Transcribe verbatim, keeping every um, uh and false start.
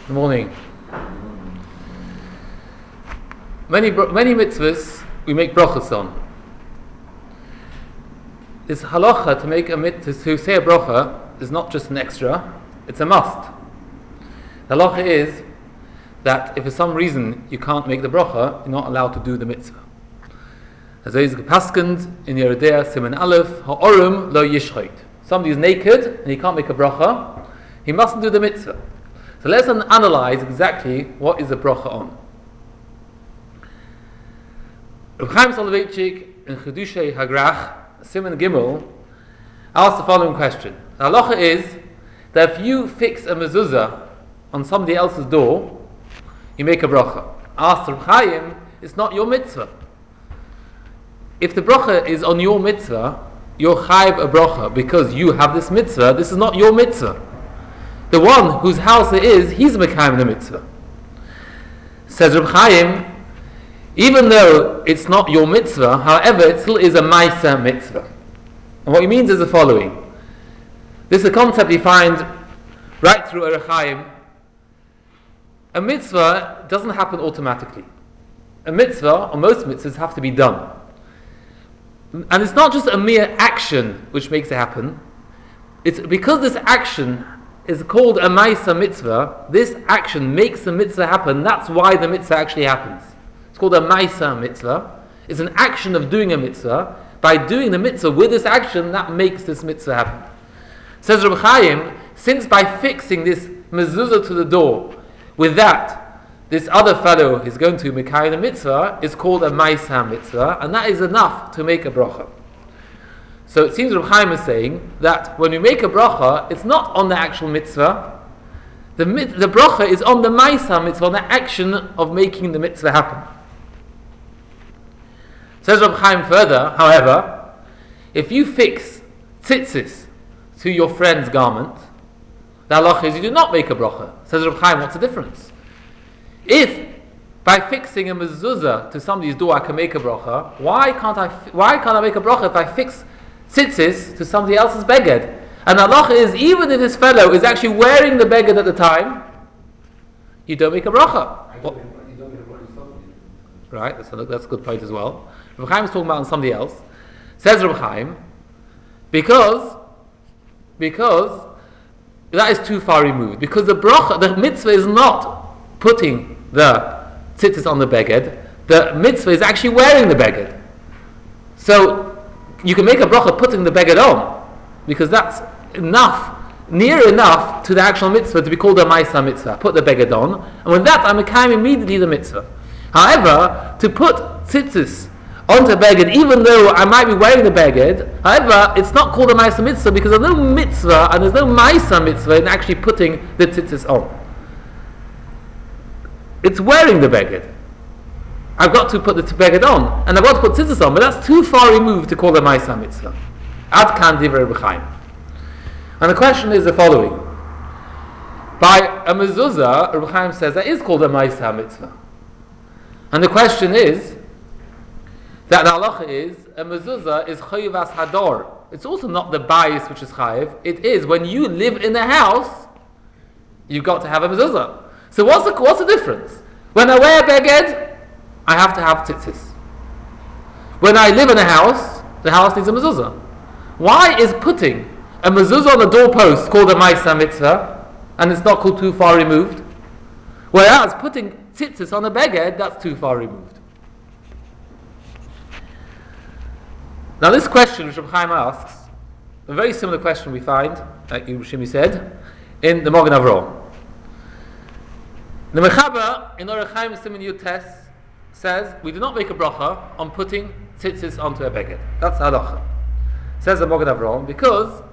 Good morning. Many many mitzvahs we make brachas on. This halacha to make a mitzvah, to say a bracha, is not just an extra; it's a must. The halacha is that if for some reason you can't make the bracha, you're not allowed to do the mitzvah. As is gepaskend in Yeridea Siman Aleph, ha'orum lo yishchot. Somebody is naked and he can't make a bracha, he mustn't do the mitzvah. So let's analyze exactly what is the bracha on. Reb Chaim Soloveitchik in Chiddushei Hagrach, Siman Gimel, asked the following question. The halacha is that if you fix a mezuzah on somebody else's door, you make a bracha. Asked Reb Chaim, it's not your mitzvah. If the bracha is on your mitzvah, you're chayiv a bracha because you have this mitzvah. This is not your mitzvah. The one whose house it is, he's mekayim the mitzvah. Says Reb Chaim, even though it's not your mitzvah, however, it still is a ma'aser mitzvah. And what he means is the following. This is a concept you find right through Reb Chaim. A mitzvah doesn't happen automatically. A mitzvah, or most mitzvahs, have to be done. And it's not just a mere action which makes it happen. It's because this action is called a ma'aser mitzvah, this action makes the mitzvah happen. That's why the mitzvah actually happens. It's called a ma'aser mitzvah. It's an action of doing a mitzvah. By doing the mitzvah with this action, that makes this mitzvah happen. Says Reb Chaim, since by fixing this mezuzah to the door, with that, this other fellow is going to mekayim the mitzvah, is called a ma'aser mitzvah, and that is enough to make a bracha. So it seems Reb Chaim is saying that when we make a bracha, it's not on the actual mitzvah. The, the bracha is on the ma'aser mitzvah, on the action of making the mitzvah happen. Says Reb Chaim further, however, if you fix tzitzis to your friend's garment, the halacha is you do not make a bracha. Says Reb Chaim, what's the difference? If by fixing a mezuzah to somebody's door I can make a bracha, why can't I? Why can't I make a bracha if I fix tzitzis to somebody else's beged? And the halacha is even if this fellow is actually wearing the beged at the time, you don't make a bracha. What? Right, that's a, that's a good point as well. Reb Chaim is talking about on somebody else. Says Reb Chaim, because because that is too far removed. Because the bracha, the mitzvah is not putting the tzitzis on the beged. The mitzvah is actually wearing the beged. So you can make a bracha putting the beged on, because that's enough, near enough to the actual mitzvah to be called a ma'aser mitzvah. Put the beged on, and with that I'm mekayim immediately the mitzvah. However, to put tzitzis onto beged, even though I might be wearing the beged, however, it's not called a ma'aser mitzvah because there's no mitzvah and there's no ma'aser mitzvah in actually putting the tzitzis on. It's wearing the beged. I've got to put the beged on, and I've got to put tzitzis on, but that's too far removed to call a ma'aser mitzvah. Ad kan divrei Reb Chaim. And the question is the following: by a mezuzah, Reb Chaim says that is called a ma'aser mitzvah, and the question is that the halacha is a mezuzah is chayivas hador. It's also not the bayis which is chayiv. It is when you live in a house, you've got to have a mezuzah. So what's the, what's the difference? When I wear a beged, I have to have tzitzis. When I live in a house, the house needs a mezuzah. Why is putting a mezuzah on the doorpost called a ma'aser mitzvah, and it's not called too far removed? Whereas putting tzitzis on a beged, that's too far removed. Now this question which Reb Chaim asks, a very similar question we find, like Shimi said, in the Magen Avraham. The Mechaber in Orach Chaim Siman Yud Tes says we do not make a bracha on putting tzitzis onto a beged. That's halacha. Says the Magen Avraham, because